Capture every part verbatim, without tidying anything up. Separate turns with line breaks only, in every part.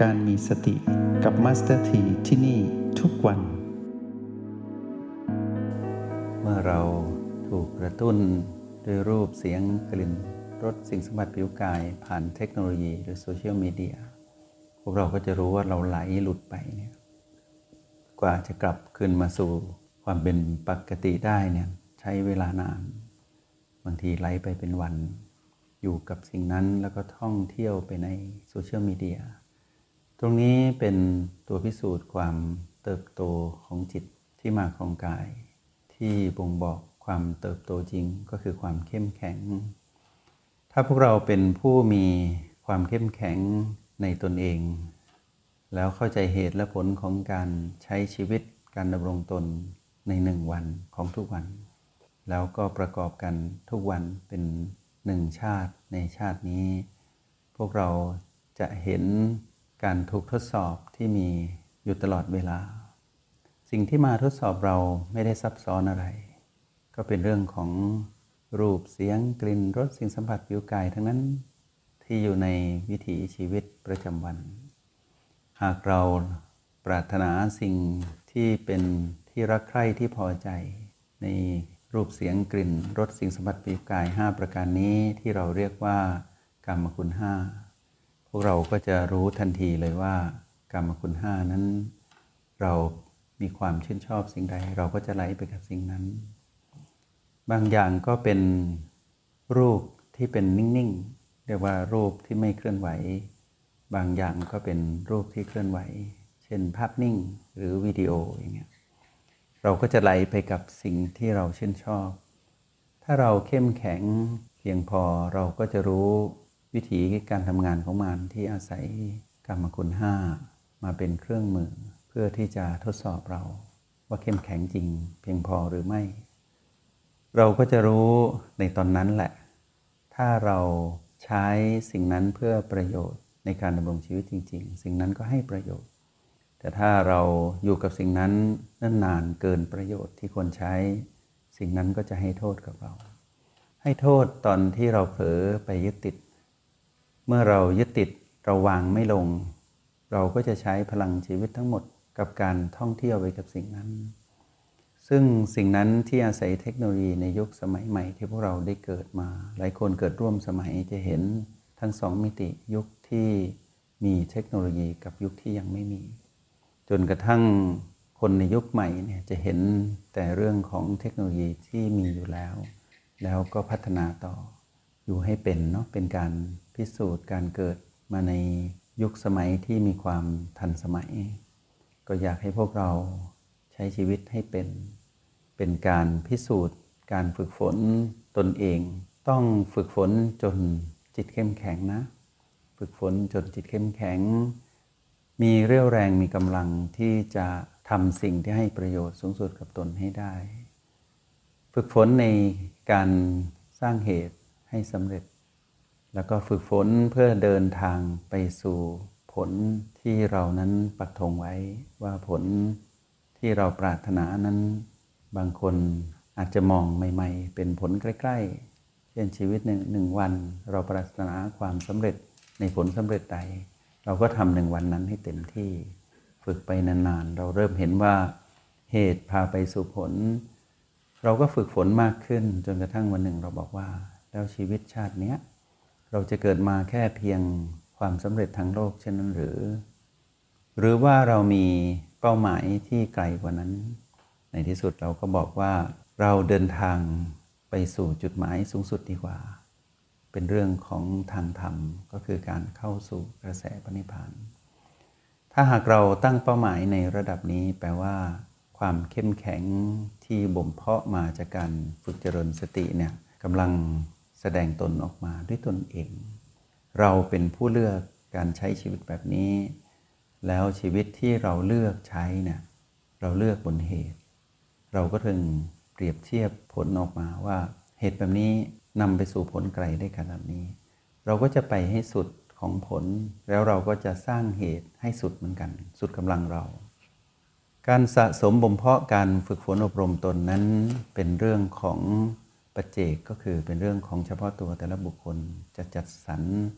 การมีสติกับมาสเตอร์ทีที่นี่ทุกวัน
เมื่อเราถูกกระตุ้นด้วยรูปเสียงกลิ่นรสสิ่งสัมผัสผิวกายผ่านเทคโนโลยีหรือโซเชียลมีเดียพวกเราก็จะรู้ว่าเราไหลหลุดไปเนี่ยกว่าจะกลับคืนมาสู่ความเป็นปกติได้เนี่ยใช้เวลานานบางทีไหลไปเป็นวันอยู่กับสิ่งนั้นแล้วก็ท่องเที่ยวไปในโซเชียลมีเดียตรงนี้เป็นตัวพิสูจน์ความเติบโตของจิตที่มาของกายที่บ่งบอกความเติบโตจริงก็คือความเข้มแข็งถ้าพวกเราเป็นผู้มีความเข้มแข็งในตนเองแล้วเข้าใจเหตุและผลของการใช้ชีวิตการดำรงตนในหนึ่งวันของทุกวันแล้วก็ประกอบกันทุกวันเป็นหนึ่งชาติในชาตินี้พวกเราจะเห็นการถูกทดสอบที่มีอยู่ตลอดเวลาสิ่งที่มาทดสอบเราไม่ได้ซับซ้อนอะไรก็เป็นเรื่องของรูปเสียงกลิ่นรสสิ่งสัมผัสผิวกายทั้งนั้นที่อยู่ในวิถีชีวิตประจำวันหากเราปรารถนาสิ่งที่เป็นที่รักใคร่ที่พอใจในรูปเสียงกลิ่นรสสิ่งสัมผัสผิวกายห้าประการนี้ที่เราเรียกว่ากามคุณห้าพวกเราก็จะรู้ทันทีเลยว่ากามคุณห้านั้นเรามีความชื่นชอบสิ่งใดเราก็จะไหลไปกับสิ่งนั้นบางอย่างก็เป็นรูปที่เป็นนิ่งๆเรียกว่ารูปที่ไม่เคลื่อนไหวบางอย่างก็เป็นรูปที่เคลื่อนไหวเช่นภาพนิ่งหรือวิดีโออย่างเงี้ยเราก็จะไหลไปกับสิ่งที่เราชื่นชอบถ้าเราเข้มแข็งเพียงพอเราก็จะรู้วิธีการทำงานของมันที่อาศัยกามคุณห้ามาเป็นเครื่องมือเพื่อที่จะทดสอบเราว่าเข้มแข็งจริงเพียงพอหรือไม่เราก็จะรู้ในตอนนั้นแหละถ้าเราใช้สิ่งนั้นเพื่อประโยชน์ในการดำรงชีวิตจริงๆสิ่งนั้นก็ให้ประโยชน์แต่ถ้าเราอยู่กับสิ่งนั้นนานๆเกินประโยชน์ที่ควรใช้สิ่งนั้นก็จะให้โทษกับเราให้โทษตอนที่เราเผลอไปยึดติดเมื่อเรายึดติดเราวางไม่ลงเราก็จะใช้พลังชีวิตทั้งหมดกับการท่องเที่ยวไปกับสิ่งนั้นซึ่งสิ่งนั้นที่อาศัยเทคโนโลยีในยุคสมัยใหม่ที่พวกเราได้เกิดมาหลายคนเกิดร่วมสมัยจะเห็นทั้งสองมิติยุคที่มีเทคโนโลยีกับยุคที่ยังไม่มีจนกระทั่งคนในยุคใหม่เนี่ยจะเห็นแต่เรื่องของเทคโนโลยีที่มีอยู่แล้วแล้วก็พัฒนาต่ออยู่ให้เป็นเนาะเป็นการพิสูจน์การเกิดมาในยุคสมัยที่มีความทันสมัยก็อยากให้พวกเราใช้ชีวิตให้เป็นเป็นการพิสูจน์การฝึกฝนตนเองต้องฝึกฝนจนจิตเข้มแข็งนะฝึกฝนจนจิตเข้มแข็งมีเรี่ยวแรงมีกำลังที่จะทำสิ่งที่ให้ประโยชน์สูงสุดกับตนให้ได้ฝึกฝนในการสร้างเหตุให้สำเร็จแล้วก็ฝึกฝนเพื่อเดินทางไปสู่ผลที่เรานั้นปักธงไว้ว่าผลที่เราปรารถนานั้นบางคนอาจจะมองใหม่ๆเป็นผลใกล้ๆเช่นชีวิตหนึ่งหนึ่งวันเราปรารถนาความสำเร็จในผลสำเร็จใดเราก็ทำหนึ่งวันนั้นให้เต็มที่ฝึกไปนานๆเราเริ่มเห็นว่าเหตุพาไปสู่ผลเราก็ฝึกฝนมากขึ้นจนกระทั่งวันหนึ่งเราบอกว่าแล้วชีวิตชาตินี้เราจะเกิดมาแค่เพียงความสำเร็จทางโลกเช่นนั้นหรือหรือว่าเรามีเป้าหมายที่ไกลกว่านั้นในที่สุดเราก็บอกว่าเราเดินทางไปสู่จุดหมายสูงสุดดีกว่าเป็นเรื่องของทางธรรมก็คือการเข้าสู่กระแสพระนิพพานถ้าหากเราตั้งเป้าหมายในระดับนี้แปลว่าความเข้มแข็งที่บ่มเพาะมาจากการฝึกเจริญสติเนี่ยกำลังแสดงตนออกมาด้วยตนเองเราเป็นผู้เลือกการใช้ชีวิตแบบนี้แล้วชีวิตที่เราเลือกใช้เนี่ยเราเลือกบนเหตุเราก็ถึงเปรียบเทียบผลออกมาว่าเหตุแบบนี้นำไปสู่ผลไกลได้ขนาดนี้เราก็จะไปให้สุดของผลแล้วเราก็จะสร้างเหตุให้สุดเหมือนกันสุดกำลังเราการสะสมบ่มเพาะการฝึกฝนอบรมตนนั้นเป็นเรื่องของปัจเจกก็คือเป็นเรื่องของเฉพาะตัวแต่ละบุคคลจะจัดสรร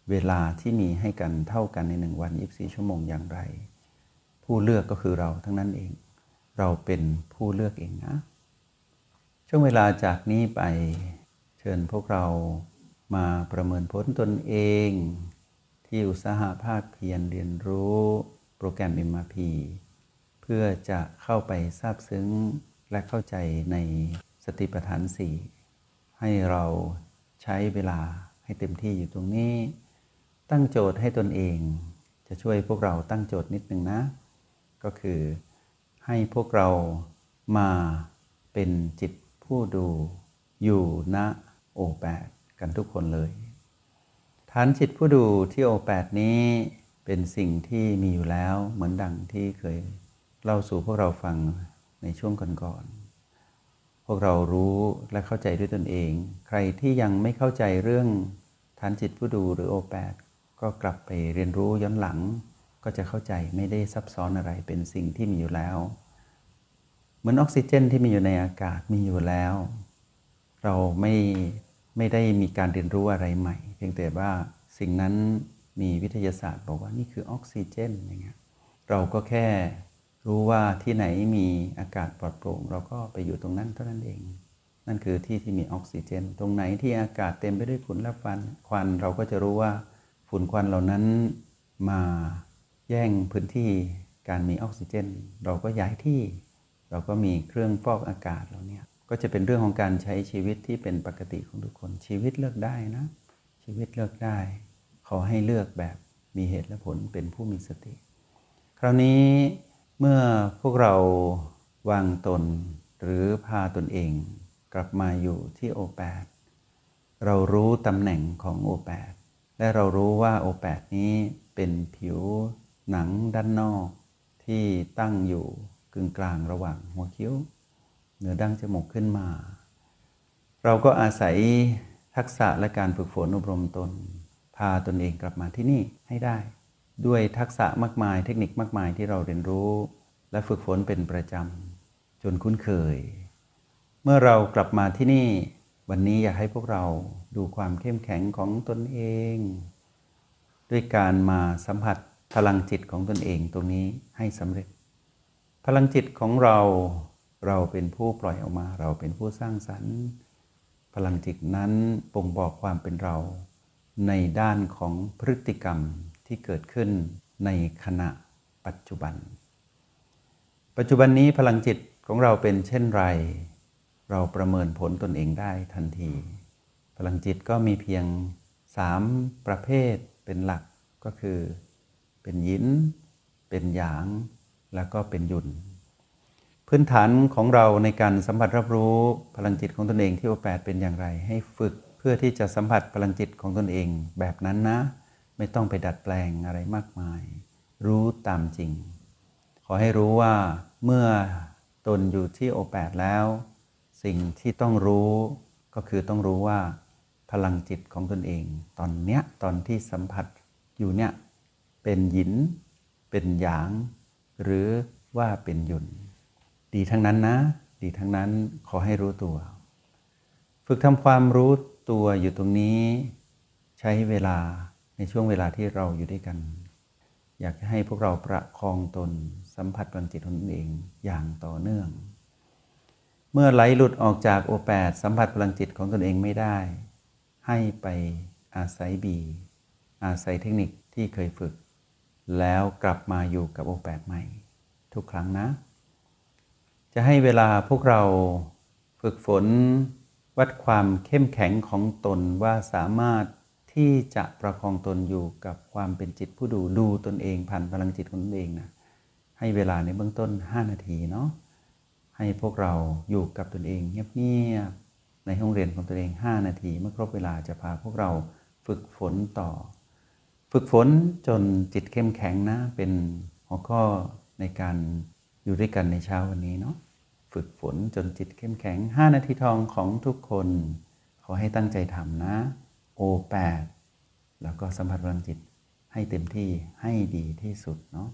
เวลาที่มีให้กันเท่ากันในหนึ่งวันยี่สิบสี่ชั่วโมงอย่างไร ผู้เลือกก็คือเราทั้งนั้นเองเราเป็นผู้เลือกเองนะช่วงเวลาจากนี้ไปเชิญพวกเรามาประเมินผลตนเองที่อุตสาหะภาคเพียรเรียนรู้โปรแกรม เอ็ม อาร์ พี เพื่อจะเข้าไปซาบซึ้งและเข้าใจในสติปัฏฐานสี่ให้เราใช้เวลาให้เต็มที่อยู่ตรงนี้ตั้งโจทย์ให้ตนเองจะช่วยพวกเราตั้งโจทย์นิดนึงนะก็คือให้พวกเรามาเป็นจิตผู้ดูอยู่ณ โอ แปด กันทุกคนเลยฐานจิตผู้ดูที่ โอ แปด นี้เป็นสิ่งที่มีอยู่แล้วเหมือนดังที่เคยเล่าสู่พวกเราฟังในช่วงก่อนๆพวกเรารู้และเข้าใจด้วยตนเองใครที่ยังไม่เข้าใจเรื่องฐานจิตผู้ดูหรือ โอ แปด ก็กลับไปเรียนรู้ย้อนหลังก็จะเข้าใจไม่ได้ซับซ้อนอะไรเป็นสิ่งที่มีอยู่แล้วเหมือนออกซิเจนที่มีอยู่ในอากาศมีอยู่แล้วเราไม่ไม่ได้มีการเรียนรู้อะไรใหม่เพียงแต่ว่าสิ่งนั้นมีวิทยาศาสตร์บอกว่านี่คือออกซิเจนอย่างเงี้ยเราก็แค่รู้ว่าที่ไหนมีอากาศปลอดโปร่งเราก็ไปอยู่ตรงนั้นเท่านั้นเองนั่นคือที่ที่มีออกซิเจนตรงไหนที่อากาศเต็มไปด้วยฝุ่นและควันควันเราก็จะรู้ว่าฝุ่นควันเหล่านั้นมาแย่งพื้นที่การมีออกซิเจนเราก็ย้ายที่เราก็มีเครื่องฟอกอากาศเราเนี่ยก็จะเป็นเรื่องของการใช้ชีวิตที่เป็นปกติของทุกคนชีวิตเลือกได้นะชีวิตเลือกได้ขอให้เลือกแบบมีเหตุและผลเป็นผู้มีสติคราวนี้เมื่อพวกเราวางตนหรือพาตนเองกลับมาอยู่ที่ โอ แปด เรารู้ตำแหน่งของ โอ แปด และเรารู้ว่า โอ แปด นี้เป็นผิวหนังด้านนอกที่ตั้งอยู่กึ่งกลางระหว่างหัวคิ้วเหนือดั้งจมูกขึ้นมาเราก็อาศัยทักษะและการฝึกฝนอบรมตนพาตนเองกลับมาที่นี่ให้ได้ด้วยทักษะมากมายเทคนิคมากมายที่เราเรียนรู้และฝึกฝนเป็นประจำจนคุ้นเคยเมื่อเรากลับมาที่นี่วันนี้อยากให้พวกเราดูความเข้มแข็งของตนเองด้วยการมาสัมผัสพลังจิตของตนเองตรงนี้ให้สำเร็จพลังจิตของเราเราเป็นผู้ปล่อยออกมาเราเป็นผู้สร้างสรรค์พลังจิตนั้นบ่งบอกความเป็นเราในด้านของพฤติกรรมที่เกิดขึ้นในขณะปัจจุบันปัจจุบันนี้พลังจิตของเราเป็นเช่นไรเราประเมินผลตนเองได้ทันทีพลังจิตก็มีเพียงสามประเภทเป็นหลักก็คือเป็นหยินเป็นหยางแล้วก็เป็นหยุนพื้นฐานของเราในการสัมผัสรับรู้พลังจิตของตนเองที่ โอ แปด เป็นอย่างไรให้ฝึกเพื่อที่จะสัมผัสพลังจิตของตนเองแบบนั้นนะไม่ต้องไปดัดแปลงอะไรมากมายรู้ตามจริงขอให้รู้ว่าเมื่อตนอยู่ที่ โอ แปด แล้วสิ่งที่ต้องรู้ก็คือต้องรู้ว่าพลังจิตของตนเองตอนเนี้ยตอนที่สัมผัสอยู่เนี่ยเป็นหยินเป็นหยางหรือว่าเป็นหยุนดีทั้งนั้นนะดีทั้งนั้นขอให้รู้ตัวฝึกทำความรู้ตัวอยู่ตรงนี้ใช้เวลาในช่วงเวลาที่เราอยู่ด้วยกันอยากให้พวกเราประคองตนสัมผัสพลังจิตของตนเองอย่างต่อเนื่องเมื่อไหลหลุดออกจาก โอ แปด สัมผัสพลังจิตของตนเองไม่ได้ให้ไปอาศัยบีอาศัยเทคนิคที่เคยฝึกแล้วกลับมาอยู่กับ โอ แปด ใหม่ทุกครั้งนะจะให้เวลาพวกเราฝึกฝนวัดความเข้มแข็งของตนว่าสามารถที่จะประคองตนอยู่กับความเป็นจิตผู้ดูดูตนเองผ่านพลังจิตของตนเองนะให้เวลาในเบื้องต้นห้านาทีเนาะให้พวกเราอยู่กับตนเองเงียบๆในห้องเรียนของตนเองห้านาทีเมื่อครบเวลาจะพาพวกเราฝึกฝนต่อฝึกฝนจนจิตเข้มแข็งนะเป็นหัวข้อในการอยู่ด้วยกันในเช้าวันนี้เนาะฝึกฝนจนจิตเข้มแข็งห้านาทีทองของทุกคนขอให้ตั้งใจทำนะ โอ แปด แล้วก็สัมผัสพลังจิตให้เต็มที่ให้ดีที่สุดเนาะ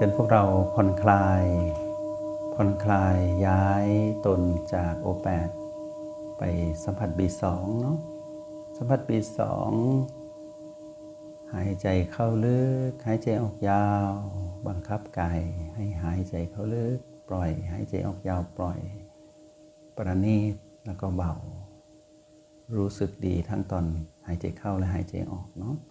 ชิญพวกเราผ่อนคลายผ่อนคลายย้ายตนจาก โอ แปด ไปสัมผัส บี สอง เนาะสัมผัส บี สอง หายใจเข้าลึกหายใจออกยาวบังคับกายให้หายใจเข้าลึกปล่อยหายใจออกยาวปล่อยประณีตแล้วก็เบารู้สึกดีทั้งตอนหายใจเข้าและหายใจออกเนาะ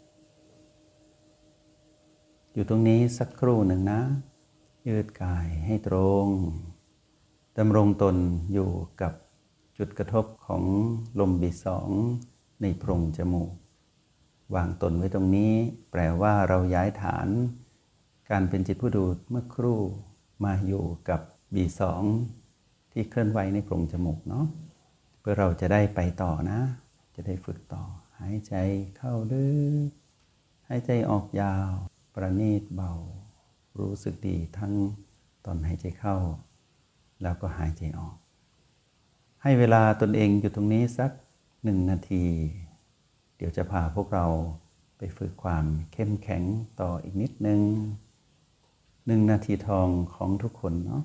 อยู่ตรงนี้สักครู่หนึ่งนะยืดกายให้ตรงดำรงตนอยู่กับจุดกระทบของลม บี สอง ในโพรงจมูกวางตนไว้ตรงนี้แปลว่าเราย้ายฐานการเป็นจิตผู้ดูเมื่อครู่มาอยู่กับ บี สอง ที่เคลื่อนไหวในโพรงจมูกเนาะเพื่อเราจะได้ไปต่อนะจะได้ฝึกต่อหายใจเข้าลึกหายใจออกยาวประณีตเบารู้สึกดีทั้งตอนหายใจเข้าแล้วก็หายใจออกให้เวลาตนเองอยู่ตรงนี้สักหนึ่งนาทีเดี๋ยวจะพาพวกเราไปฝึกความเข้มแข็งต่ออีกนิดนึงหนึ่งนาทีทองของทุกคนเนาะ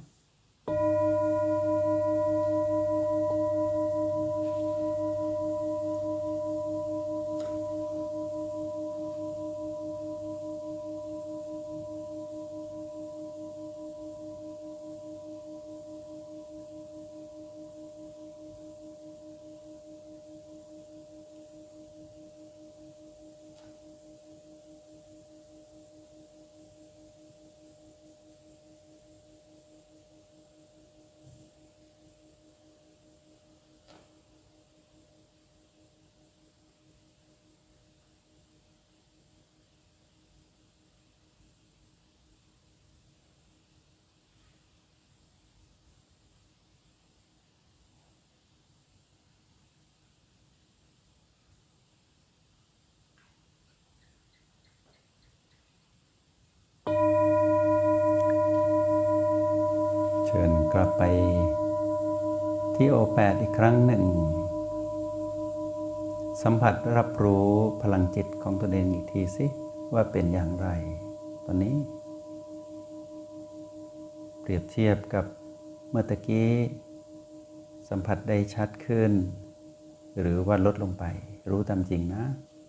เชิญกลับไปที่ โอ แปด อีกครั้งหนึ่งสัมผัสรับรู้พลังจิตของตนเองอีกทีสิว่าเป็นอย่างไรตอนนี้เปรียบเทียบกับเมื่อตะกี้สัมผัสได้ชัดขึ้นหรือว่าลดลงไปรู้ตามจริงนะ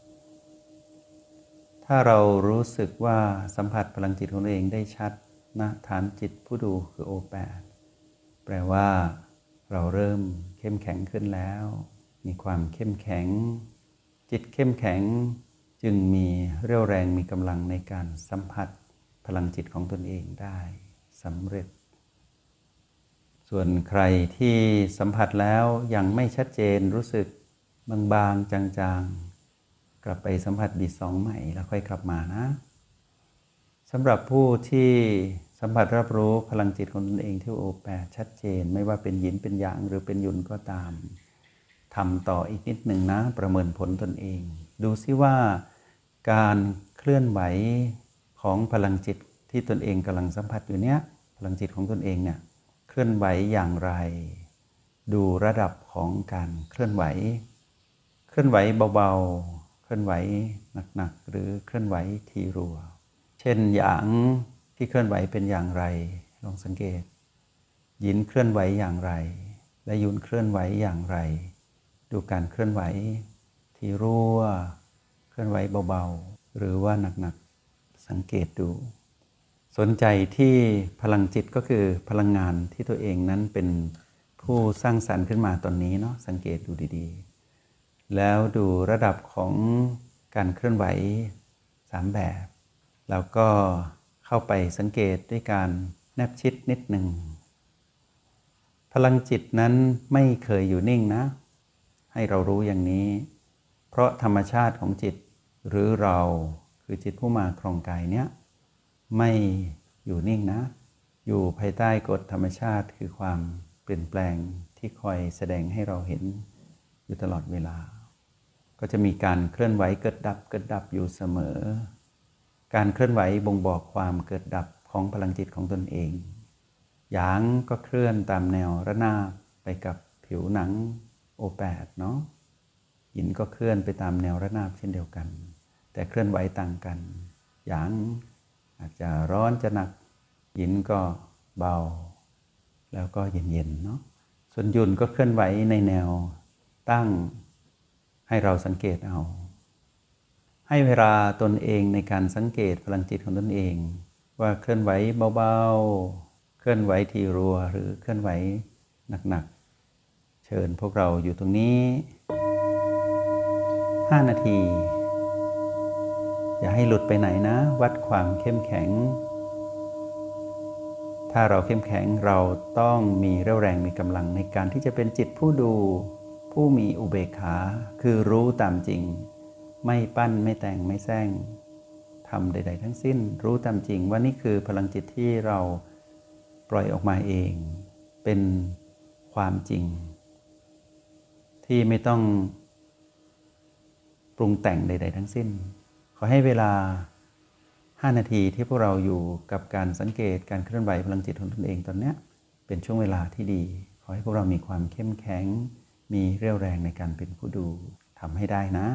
ถ้าเรารู้สึกว่าสัมผัสพลังจิตของตัวเองได้ชัดณฐานจิตผู้ดูคือ โอ แปด แปลว่าเราเริ่มเข้มแข็งขึ้นแล้วมีความเข้มแข็งจิตเข้มแข็งจึงมีเรี่ยวแรงมีกำลังในการสัมผัสพลังจิตของตนเองได้สำเร็จส่วนใครที่สัมผัสแล้วยังไม่ชัดเจนรู้สึกบางๆจางๆกลับไปสัมผัส บี สอง ใหม่แล้วค่อยกลับมานะสำหรับผู้ที่สัมผัสรับรู้พลังจิตของตนเองที่ โอ แปด ชัดเจนไม่ว่าเป็นหยินเป็นหยางหรือเป็นยุนก็ตามทำต่ออีกนิดหนึ่งนะประเมินผลตนเองดูซิว่าการเคลื่อนไหวของพลังจิตที่ตนเองกำลังสัมผัสอยู่เนี้ยพลังจิตของตนเองเนี่ยเคลื่อนไหวอย่างไรดูระดับของการเคลื่อนไหวเคลื่อนไหวเบาๆเคลื่อนไหวหนักๆหรือเคลื่อนไหวทีรัวเช่นหยางที่เคลื่อนไหวเป็นอย่างไรลองสังเกตหยินเคลื่อนไหวอย่างไรและยุนเคลื่อนไหวอย่างไรดูการเคลื่อนไหวที่รั่วเคลื่อนไหวเบาๆหรือว่าหนักๆสังเกตดูสนใจที่พลังจิตก็คือพลังงานที่ตัวเองนั้นเป็นผู้สร้างสรรค์ขึ้นมาตอนนี้เนาะสังเกตดูดีๆแล้วดูระดับของการเคลื่อนไหวสามแบบแล้วก็เข้าไปสังเกตด้วยการแนบชิดนิดหนึ่งพลังจิตนั้นไม่เคยอยู่นิ่งนะให้เรารู้อย่างนี้เพราะธรรมชาติของจิตหรือเราคือจิตผู้มาครองกายเนี้ยไม่อยู่นิ่งนะอยู่ภายใต้กฎธรรมชาติคือความเปลี่ยนแปลงที่คอยแสดงให้เราเห็นอยู่ตลอดเวลาก็จะมีการเคลื่อนไหวเกิดดับเกิดดับอยู่เสมอการเคลื่อนไหวบ่งบอกความเกิดดับของพลังจิตของตนเองหยางก็เคลื่อนตามแนวระนาบไปกับผิวหนัง โอ แปด เนาะหยินก็เคลื่อนไปตามแนวระนาบเช่นเดียวกันแต่เคลื่อนไหวต่างกันหยางอาจจะร้อนจะหนักหยินก็เบาแล้วก็เย็นๆเนาะส่วนหยุ่นก็เคลื่อนไหวในแนวตั้งให้เราสังเกตเอาให้เวลาตนเองในการสังเกตพลังจิตของตนเองว่าเคลื่อนไหวเบาๆเคลื่อนไหวทีรัวหรือเคลื่อนไหวหนักๆเชิญพวกเราอยู่ตรงนี้ห้านาทีอย่าให้หลุดไปไหนนะวัดความเข้มแข็งถ้าเราเข้มแข็งเราต้องมีเรี่ยวแรงมีกำลังในการที่จะเป็นจิตผู้ดูผู้มีอุเบกขาคือรู้ตามจริงไม่ปั้นไม่แต่งไม่แซงทำใดๆทั้งสิ้นรู้ตามจริงว่านี่คือพลังจิตที่เราปล่อยออกมาเองเป็นความจริงที่ไม่ต้องปรุงแต่งใดๆทั้งสิ้นขอให้เวลาห้านาทีที่พวกเราอยู่กับการสังเกตการเคลื่อนไหวพลังจิตของตนเองตอนนี้เป็นช่วงเวลาที่ดีขอให้พวกเรามีความเข้มแข็งมีเรี่ยวแรงในการเป็นผู้ดูทำให้ได้นะ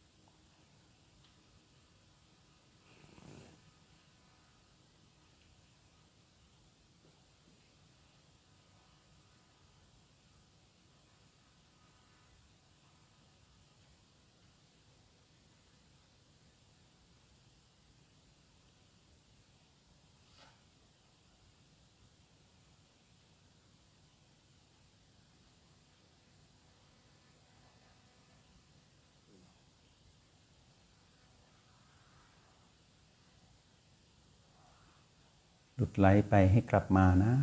หลุดไหลไปให้กลับมานะ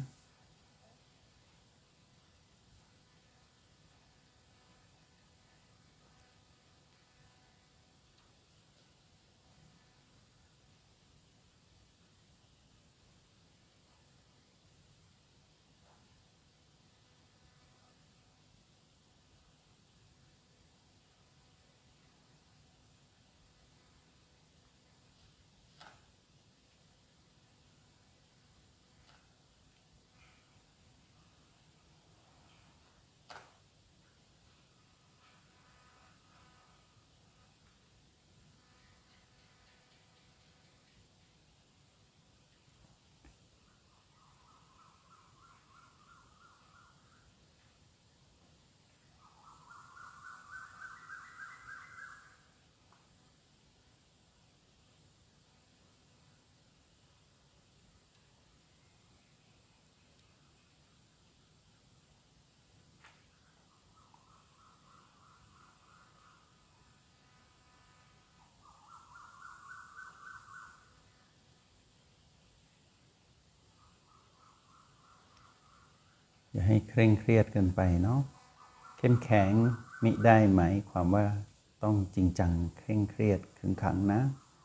อย่าให้เคร่งเครียดเกินไปเนาะเข้มแข็งมิได้ไหมความว่าต้องจริงจังเคร่งเครียดขึงขังนะ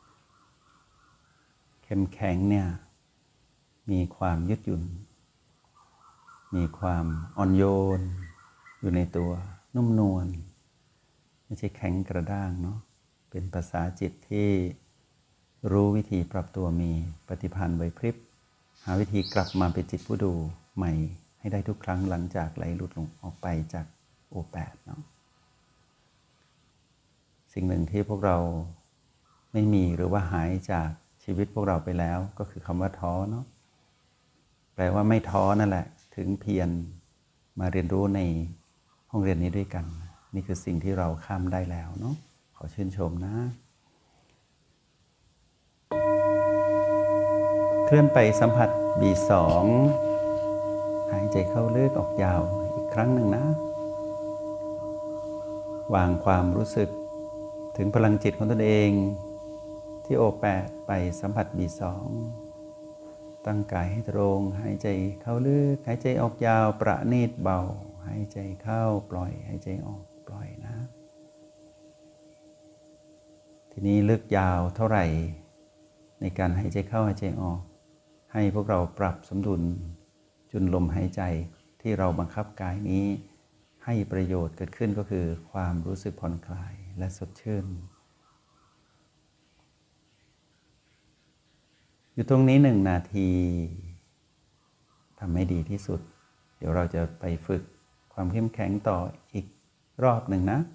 เข้มแข็งเนี่ยมีความยืดหยุ่นมีความอ่อนโยนอยู่ในตัวนุ่มนวลไม่ใช่แข็งกระด้างเนาะเป็นภาษาจิตที่รู้วิธีปรับตัวมีปฏิภาณไหวพริบหาวิธีกลับมาเป็นจิตผู้ดูใหม่ให้ได้ทุกครั้งหลังจากไหลหลุดลงออกไปจากโอแปดเนาะสิ่งหนึ่งที่พวกเราไม่มีหรือว่าหายจากชีวิตพวกเราไปแล้วก็คือคำว่าท้อเนาะแปลว่าไม่ท้อนั่นแหละถึงเพียรมาเรียนรู้ในห้องเรียนนี้ด้วยกันนี่คือสิ่งที่เราข้ามได้แล้วเนาะขอชื่นชมนะเคลื่อนไปสัมผัส บี สอง หายใจเข้าลึกออกยาวอีกครั้งหนึ่งนะวางความรู้สึกถึงพลังจิตของตนเองที่โอแปดไปสัมผัส บี สอง ตั้งกายให้ตรงหายใจเข้าลึกหายใจออกยาวประณีตเบาหายใจเข้าปล่อยหายใจออกปล่อยนะทีนี้ลึกยาวเท่าไหร่ในการหายใจเข้าหายใจออกให้พวกเราปรับสมดุลจนลมหายใจที่เราบังคับกายนี้ให้ประโยชน์เกิดขึ้นก็คือความรู้สึกผ่อนคลายและสดชื่นอยู่ตรงนี้หนึ่งนาทีทำให้ดีที่สุดเดี๋ยวเราจะไปฝึกความเข้มแข็งต่ออีกรอบหนึ่งนะ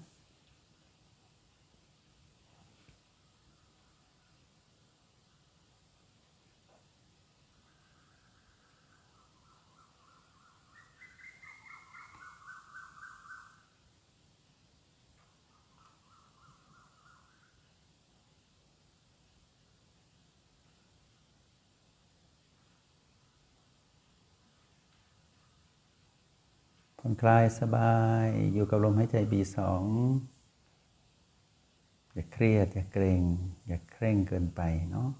ผ่อนคลายสบายอยู่กับลมหายใจ บี สอง อย่าเครียดอย่าเกรงอย่าเคร่งเกินไปเนาะ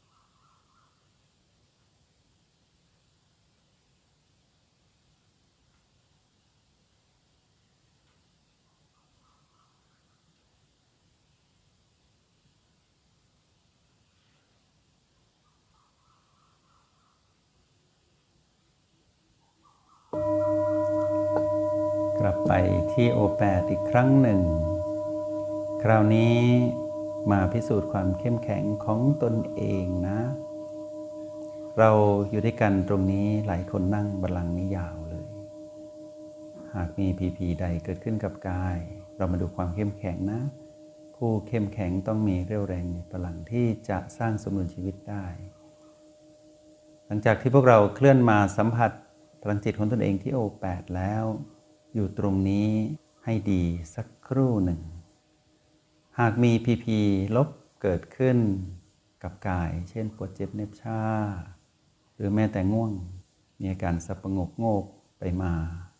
กลับไปที่โอแปดอีกครั้งหนึ่งคราวนี้มาพิสูจน์ความเข้มแข็งของตนเองนะเราอยู่ด้วยกันตรงนี้หลายคนนั่งบัลลังก์นี้ยาวเลยหากมีพีพีใดเกิดขึ้นกับกายเรามาดูความเข้มแข็งนะผู้เข้มแข็งต้องมีเรี่ยวแรงในพลังที่จะสร้างสมดุลชีวิตได้หลังจากที่พวกเราเคลื่อนมาสัมผัสพลังจิตของตนเองที่โอแปดแล้วอยู่ตรงนี้ให้ดีสักครู่หนึ่งหากมีพีพีลบเกิดขึ้นกับกายเช่นปวดเจ็บเหน็บชาหรือแม้แต่ง่วงมีอาการสับประงกโงกไปมา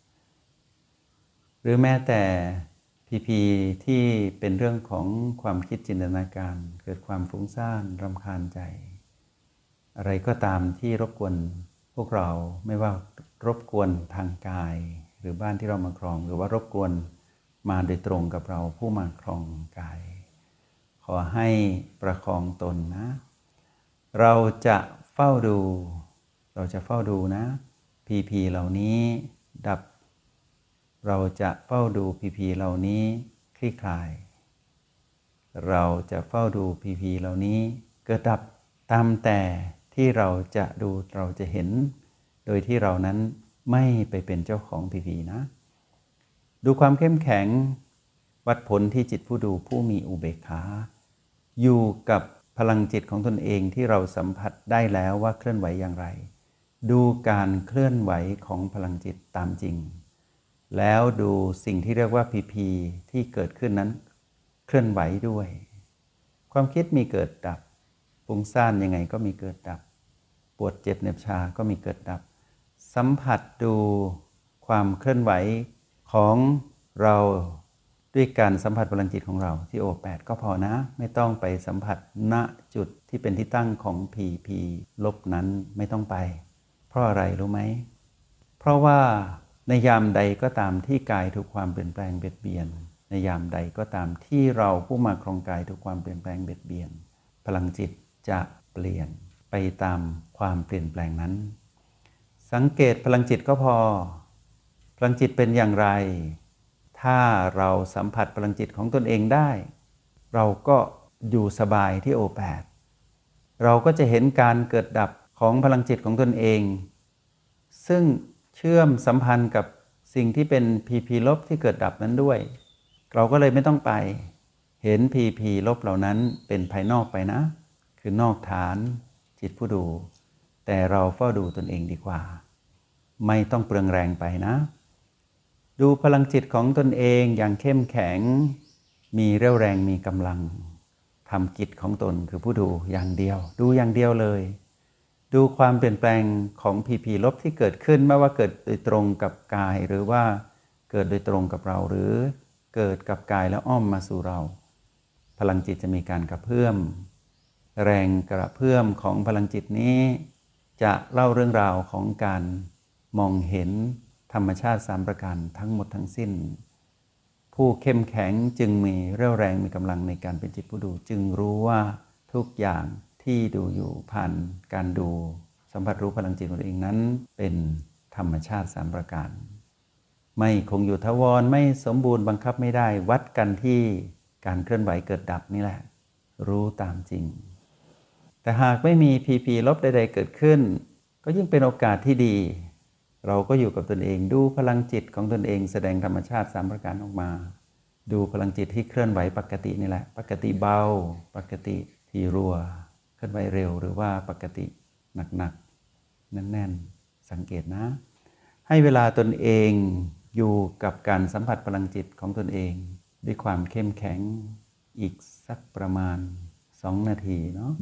หรือแม้แต่พีพีที่เป็นเรื่องของความคิดจินตนาการเกิดความฟุ้งซ่านรำคาญใจอะไรก็ตามที่รบกวนพวกเราไม่ว่ารบกวนทางกายหรือบ้านที่เรามาครองหรือว่ารบกวนมาโดยตรงกับเราผู้มาครองกายขอให้ประคองตนนะเราจะเฝ้าดูเราจะเฝ้าดูนะพีพีเหล่านี้ดับเราจะเฝ้าดูพีพีเหล่านี้คลี่คลายเราจะเฝ้าดูพีพีเหล่านี้เกิดดับตามแต่ที่เราจะดูเราจะเห็นโดยที่เรานั้นไม่ไปเป็นเจ้าของพีพีนะดูความเข้มแข็งวัดผลที่จิตผู้ดูผู้มีอุเบกขาอยู่กับพลังจิตของตนเองที่เราสัมผัสได้แล้วว่าเคลื่อนไหวอย่างไรดูการเคลื่อนไหวของพลังจิตตามจริงแล้วดูสิ่งที่เรียกว่าพีพีที่เกิดขึ้นนั้นเคลื่อนไหวด้วยความคิดมีเกิดดับฟุ้งซ่านยังไงก็มีเกิดดับปวดเจ็บเหน็บชาก็มีเกิดดับสัมผัสดูความเคลื่อนไหวของเราด้วยการสัมผัสพลังจิตของเราที่โอแปดก็พอนะไม่ต้องไปสัมผัสณจุดที่เป็นที่ตั้งของพีพีลบนั้นไม่ต้องไปเพราะอะไรรู้ไหมเพราะว่าในยามใดก็ตามที่กายถูกความเปลี่ยนแปลงเบียดเบียนในยามใดก็ตามที่เราผู้มาครองกายถูกความเปลี่ยนแปลงเบียดเบียนพลังจิตจะเปลี่ยนไปตามความเปลี่ยนแปลงนั้นสังเกตพลังจิตก็พอพลังจิตเป็นอย่างไรถ้าเราสัมผัสพลังจิตของตนเองได้เราก็อยู่สบายที่โอแปดเราก็จะเห็นการเกิดดับของพลังจิตของตนเองซึ่งเชื่อมสัมพันธ์กับสิ่งที่เป็นพีพีลบที่เกิดดับนั้นด้วยเราก็เลยไม่ต้องไปเห็นพีพีลบเหล่านั้นเป็นภายนอกไปนะคือนอกฐานจิตผู้ดูแต่เราเฝ้าดูตนเองดีกว่าไม่ต้องเปลืองแรงไปนะดูพลังจิตของตนเองอย่างเข้มแข็งมีเรี่ยวแรงมีกำลังทำกิจของตนคือผู้ดูอย่างเดียวดูอย่างเดียวเลยดูความเปลี่ยนแปลงของพีพีลบที่เกิดขึ้นไม่ว่าเกิดโดยตรงกับกายหรือว่าเกิดโดยตรงกับเราหรือเกิดกับกายแล้วอ้อมมาสู่เราพลังจิตจะมีการกระเพื่อมแรงกระเพื่อมของพลังจิตนี้จะเล่าเรื่องราวของการมองเห็นธรรมชาติสามประการทั้งหมดทั้งสิ้นผู้เข้มแข็งจึงมีเรี่ยวแรงมีกำลังในการเป็นจิตผู้ดูจึงรู้ว่าทุกอย่างที่ดูอยู่ผ่านการดูสัมผัสรู้พลังจิตของตัวเองนั้นเป็นธรรมชาติสามประการไม่คงอยู่ถาวรไม่สมบูรณ์บังคับไม่ได้วัดกันที่การเคลื่อนไหวเกิดดับนี่แหละรู้ตามจริงแต่หากไม่มีพีพีลบใดๆเกิดขึ้นก็ยิ่งเป็นโอกาสที่ดีเราก็อยู่กับตนเองดูพลังจิตของตนเองแสดงธรรมชาติสามประการออกมาดูพลังจิตที่เคลื่อนไหวปกตินี่แหละปกติเบาปกติที่รัวเคลื่อนไหวเร็วหรือว่าปกติหนักๆแน่นๆสังเกตนะให้เวลาตนเองอยู่กับการสัมผัสพลังจิตของตนเองด้วยความเข้มแข็งอีกสักประมาณสองนาทีเนาะ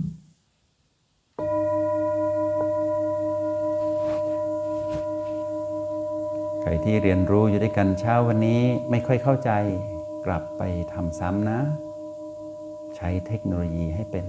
รที่เรียนรู้อยู่ด้วยกันเช้าวันนี้ไม่ค่อยเข้าใจกลับไปทำซ้ำนะใช้เทคโนโลยีให้เป็น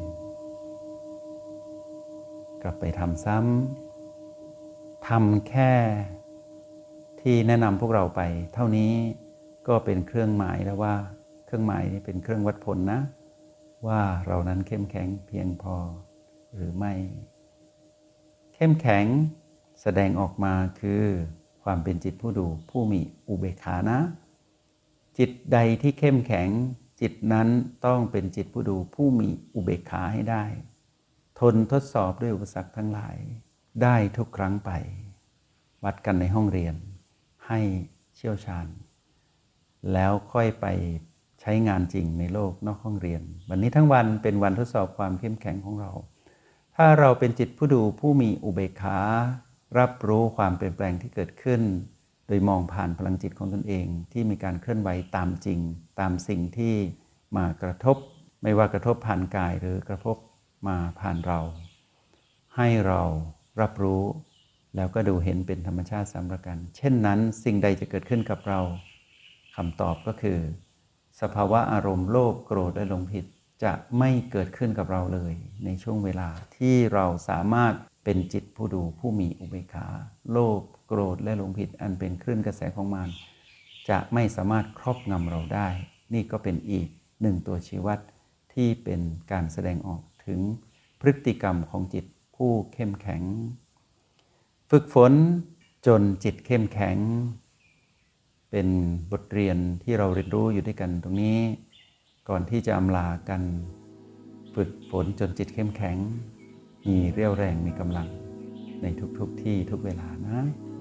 กลับไปทำซ้ำทำแค่ที่แนะนำพวกเราไปเท่านี้ก็เป็นเครื่องหมายแล้วว่าเครื่องหมายนี้เป็นเครื่องวัดผลนะว่าเรานั้นเข้มแข็งเพียงพอหรือไม่เข้มแข็งแสดงออกมาคือความเป็นจิตผู้ดูผู้มีอุเบกขานะจิตใดที่เข้มแข็งจิตนั้นต้องเป็นจิตผู้ดูผู้มีอุเบกขาให้ได้ทนทดสอบด้วยอุปสรรคทั้งหลายได้ทุกครั้งไปวัดกันในห้องเรียนให้เชี่ยวชาญแล้วค่อยไปใช้งานจริงในโลกนอกห้องเรียนวันนี้ทั้งวันเป็นวันทดสอบความเข้มแข็งของเราถ้าเราเป็นจิตผู้ดูผู้มีอุเบกขารับรู้ความเปลี่ยนแปลงที่เกิดขึ้นโดยมองผ่านพลังจิตของตนเองที่มีการเคลื่อนไหวตามจริงตามสิ่งที่มากระทบไม่ว่ากระทบผ่านกายหรือกระทบมาผ่านเราให้เรารับรู้แล้วก็ดูเห็นเป็นธรรมชาติสามประการเช่นนั้นสิ่งใดจะเกิดขึ้นกับเราคำตอบก็คือสภาวะอารมณ์โลภโกรธและหลงผิดจะไม่เกิดขึ้นกับเราเลยในช่วงเวลาที่เราสามารถเป็นจิตผู้ดูผู้มีอุเบกขาโลภโกรธและหลงผิดอันเป็นคลื่นกระแสของมารจะไม่สามารถครอบงำเราได้นี่ก็เป็นอีกหนึ่งตัวชี้วัดที่เป็นการแสดงออกถึงพฤติกรรมของจิตผู้เข้มแข็งฝึกฝนจนจิตเข้มแข็งเป็นบทเรียนที่เราเรียนรู้อยู่ด้วยกันตรงนี้ก่อนที่จะอำลากันฝึกฝนจนจิตเข้มแข็งมีเรี่ยวแรงมีกำลังในทุกๆที่ทุกเวลานะ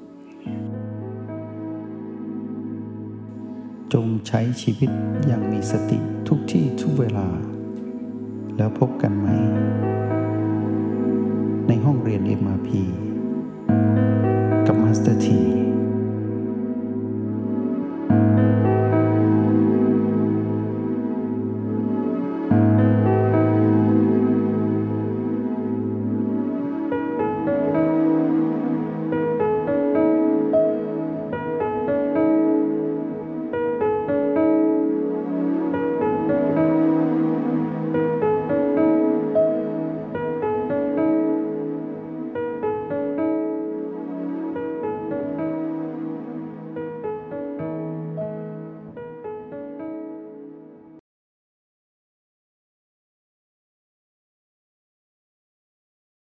จงใช้ชีวิตอย่างมีสติทุกที่ทุกเวลาแล้วพบกันไหมในห้องเรียน เอ็ม อาร์ พี กับมาสเตอร์ที